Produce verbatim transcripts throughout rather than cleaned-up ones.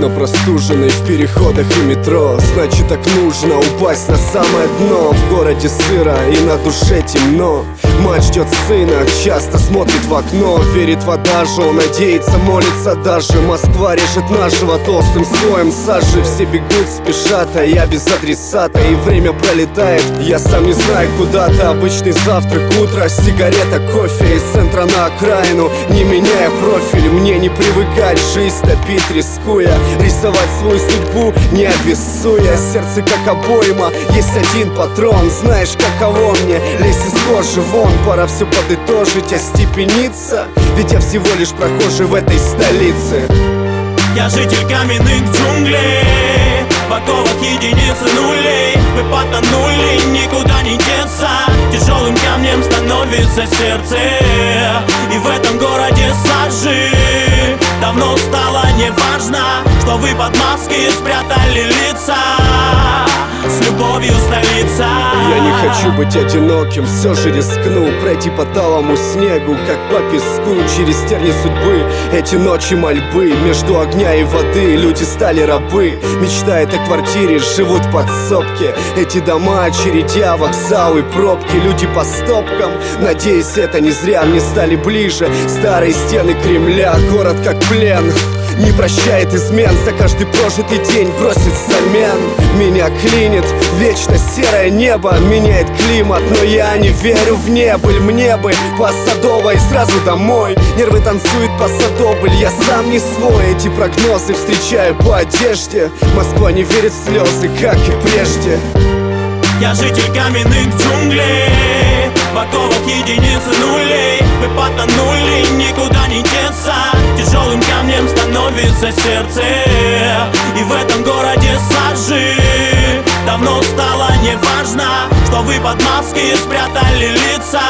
Вечно простуженный в переходах и метро. Значит, так нужно упасть на самое дно. В городе сыро и на душе темно. Мать ждет сына, часто смотрит в окно. Верит в адажу, надеется, молится даже. Москва режет нашего толстым слоем сажи. Все бегут, спешат, а я без адресата. И время пролетает, я сам не знаю куда-то. Обычный завтрак, утро, сигарета, кофе. Из центра на окраину, не меняя профиль. Мне не привыкать, жизнь топить рискуя. Рисовать свою судьбу, не обессуя. Сердце как обойма, есть один патрон. Знаешь, каково мне, лезть из кожи вон. Пора все подытожить, остепениться. Ведь я всего лишь прохожий в этой столице. Я житель каменных джунглей, подковок единицы нулей. Мы потонули, никуда не деться. Тяжелым камнем становится сердце. И в этом городе сажи давно стало неважно, что вы под маской спрятали лица. С любовью столица. Я не хочу быть одиноким, все же рискну пройти по талому снегу, как по песку. Через терни судьбы эти ночи мольбы. Между огня и воды люди стали рабы. Мечтают о квартире, живут в подсобке. Эти дома, очередя, вокзалы, пробки. Люди по стопкам, надеюсь, это не зря. Мне стали ближе старые стены Кремля. Город как плен, не прощает измен. За каждый прожитый день просит взамен. Меня клинит вечно серое небо. Меняет климат, но я не верю в небыль. Мне бы по Садовой сразу домой. Нервы танцуют по Садобль, я сам не свой. Эти прогнозы встречаю по одежде. Москва не верит в слезы, как и прежде. Я житель каменных джунглей, подковок единицы нулей. Мы потонули, никуда не деться. Тяжелым камнем становится сердце. И в этом городе сажи давно стало неважно, что вы под маской спрятали лица.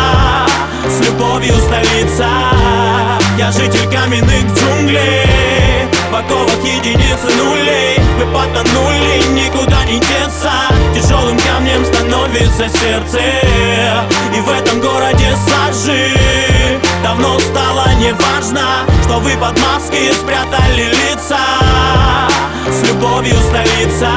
С любовью столица. Я житель каменных джунглей, подковок единицы нулей. Мы потонули, никуда не деться. Тяжелым камнем становится сердце. И в этом городе сажи давно стало неважно, что вы под маской спрятали лица. С любовью столица.